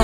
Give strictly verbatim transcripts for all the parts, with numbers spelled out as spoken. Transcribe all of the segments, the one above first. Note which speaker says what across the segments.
Speaker 1: a.m.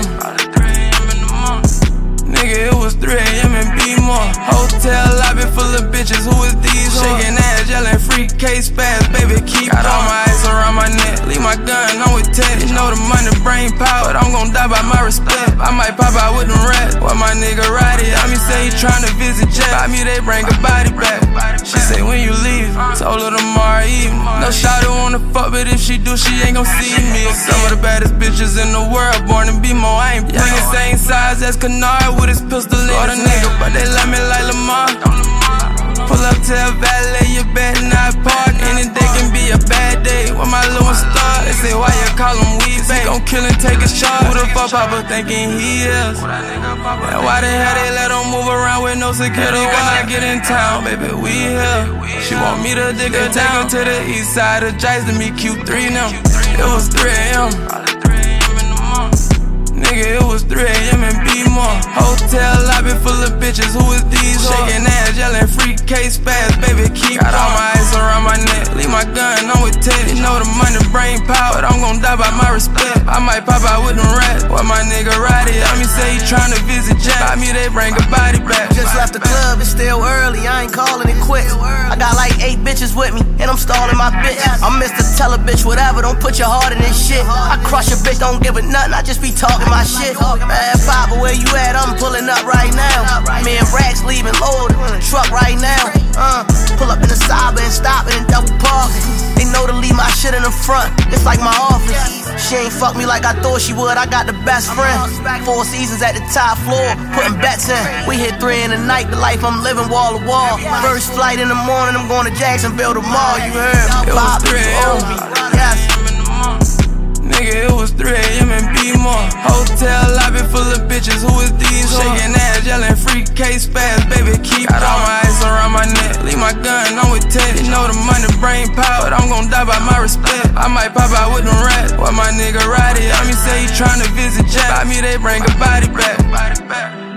Speaker 1: Nigga, it was three a.m. in B-More. Hotel lobby full of bitches, who is these? Shaking ass, yelling free case fast, baby, keep Got all my ice around my neck, leave my gun, I'm with Ted. You know the money bring power, but I'm gon' die by my respect. I might pop out with them rats, while my nigga Roddy, I mean say he tryna visit Jet. By me, they bring a body back. She say when you leave, told her tomorrow evening. No shawty wanna fuck, but if she do, she ain't gon' see me. Some of the baddest bitches in the world, born in B-More. I ain't bringing same size as Kennard with his pistol in the nigga, but they love me like Lamar. Pull up to a valet, you better not park. Any day can be a bad day when my little one start. They say why you call him Weezy? He gon' kill and take his charge. Who the fuck Papa thinking he is? And why the hell they let him move around with no security when I get in town? Baby, we here. She want me to dig her down to the east side of Jice to meet Q three now. It was three a.m. Nigga, it was three a.m. in B-More. Hotel lobby full of bitches, who is these? Shaking ass, yelling free case fast, baby, keep Got all my ice around my neck, leave my gun, I'm with Ted. You know the money bring power, but I'm gon' die by my respect. I might pop out with them rats, while my nigga Roddy, I mean say he tryna visit Jack. By me, they bring a body back.
Speaker 2: Just left the club, it's still early, I ain't calling it quits. I got like eight bitches with me, and I'm stalling my bitch. I'm Mister Tell a bitch whatever, don't put your heart in this shit. I crush a bitch, don't give a nothing, I just be talking my shit. Man, Papa, where you at? I'm pulling up right now. Me and Rax leaving loaded in the truck right now. Uh, pull up in the Cyber and stop it and double park. They know to leave my shit in the front, it's like my office. She ain't fuck me like I thought she would, I got the best friend. Four seasons at the top floor, putting bets in. We hit three in the night, the life I'm living wall to wall. First flight in the morning, I'm going to Jacksonville tomorrow, you heard?
Speaker 1: It was three a.m.
Speaker 2: Yes.
Speaker 1: Nigga, it was three a.m. in B-More. Hotel lobby full of bitches, who is these? Shaking ass, yelling free case fast, baby, keep Got all my ice around my neck, leave my gun, I'm with Ted. You know the money bring power, but I'm gon' die by my respect. I might pop out with them rats, while my nigga Roddy, I mean say he tryna visit Jack. By me, they bring a body back.